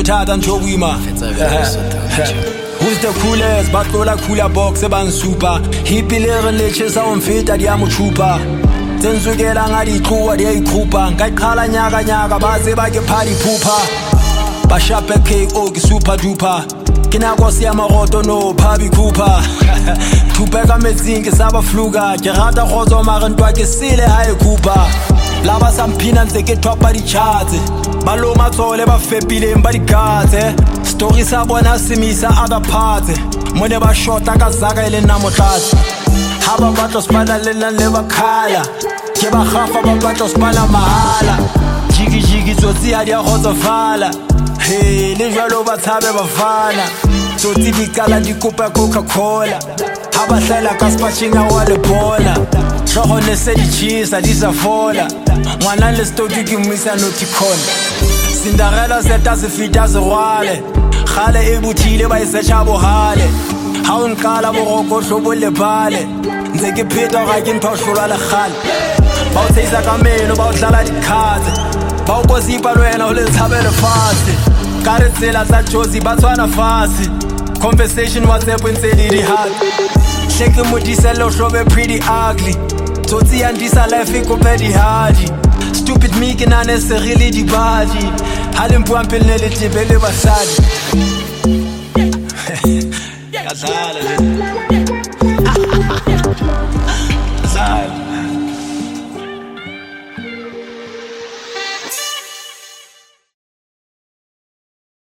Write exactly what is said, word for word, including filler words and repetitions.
Petata and Chowima. Who's the coolest? Batlola cooler box eban super. Hippie little leches on fit at Yamu Trooper. Tensugela ngadi kuwa de ikupa. Ngakhala nyaga nyaga baze bake party pooper. Bashape K O ki super duper. Kina kwasi amaroto no Pabi Cooper. Tupeka mezingi saba fluga. Gerata khozo marentwa ke sile hae Cooper. Lava sampina nze ke top di charts. Balo matsole ba fepile mba di gate. Story sa bona simisa other parts. Mone ba shota ka zaga ile na motlati. Haba batlo spana le na le bakhala. Ke ba khafa ba batlo spana mahala. Jigi jigi tsotsi ha dia khotsovala. Hey, le jalo ba tsabe ba fana. Tsotsi di kala di kopa Coca-Cola. Haba hlela ka spachinga wa le bola. Shogo ne se di chisa di sa fola. Ngwana le stoki ke mmisa notikona. Cinderella seta se fita se rwale. Khale e buthile ba ise cha bohale. Ha o nkala boroko hlobo le bale. Nze ke pheta ga ke ntho hlola le khale. Ba o tseisa ka meno ba o hlala di khatse. Ba o kosipa lo yena o le tshabele fast. Ka re tsela tsa Jozi ba tshwana fast. Conversation WhatsApp ntse di di hard. Sheke modiselo hlobe pretty ugly. Tsotsi ya ndisa life ko pedi hardy. Stupid me ke nane se really di badi. Hale mpwampel ne le tebele basadi. Kasala le